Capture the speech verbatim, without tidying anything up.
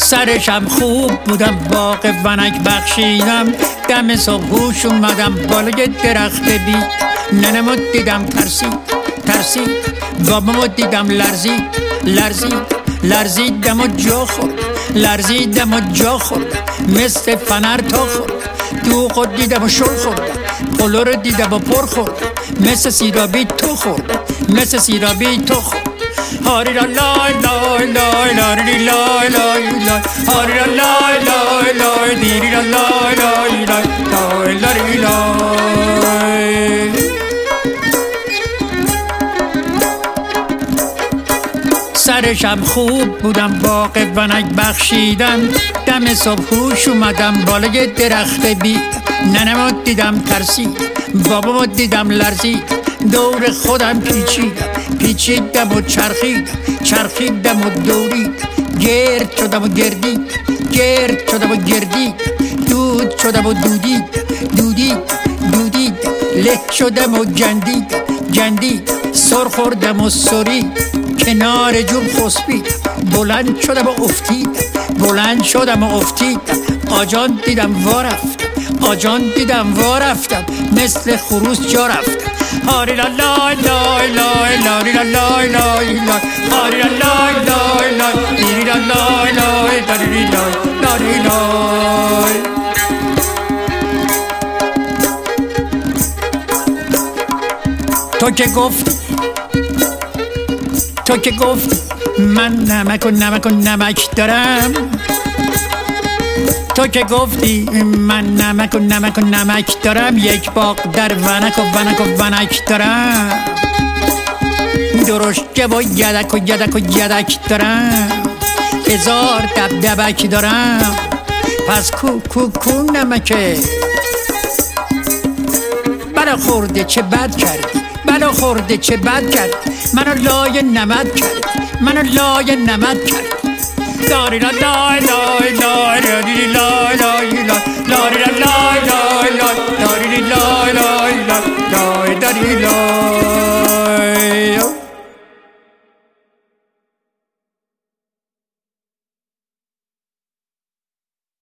سرشم خوب بودم باغ ونک بخشیدم، دم صبح هوش اومدم بالای درخت بی. ننمو دیدم ترسید ترسید، بابامو دیدم لرزید لرزید لرزیدم و جا خورد لرزیدم و جا خورد، مثل فنر تا خورد. دوغو دیدم و شل خورد، قلو رو دیدم و پر خورد، مثل سیرابی تو خورد مثل سیرابی تو خورد. هاری را لای لای لای لای لای لای لای هاری را لای لای لای دیری را لای لای لای لای لای. سرشم خوب بودم باغ ونک بخشیدم، دم صبح هوش اومدم بالای درخت بید. ننمو دیدم ترسید، بابامو دیدم لرزید، دور خودم پیچیدم پیچیدم و چرخیدم چرخیدم و دورید، گرد شدم و گردید گرد شدم و گردید، دود شدم و دودید دودید دودید، له شدم و جندید جندید، سر خوردم و سرید، کنار جون خسبید، بلند شدم و افتید بلند شدم و افتید. آجان دیدم وا رفتم آجان دیدم وا رفتم، مثل خروس جا رفتم. هاری لا لای لای لای لای لای لای لای لای هاری لا لای لای لای دیری لا لای لای داری لای لای لای. تو که گفتی تو که گفتی من نمک و نمک و نمک دارم، تو که گفتی من نمک و نمک و نمک دارم، یک باغ در ونک و ونک و ونک دارم، درشکه و یدک و یدک و یدک دارم، هزار دبدبک دارم. پس کو کو کو نمکه؟ بلا خورده چه بد کردی بلا خورده چه بد کردی، منو لای نمد کردی منو لای نمد کردی. لاری لا لای لای لای لای لای لای لای لای لای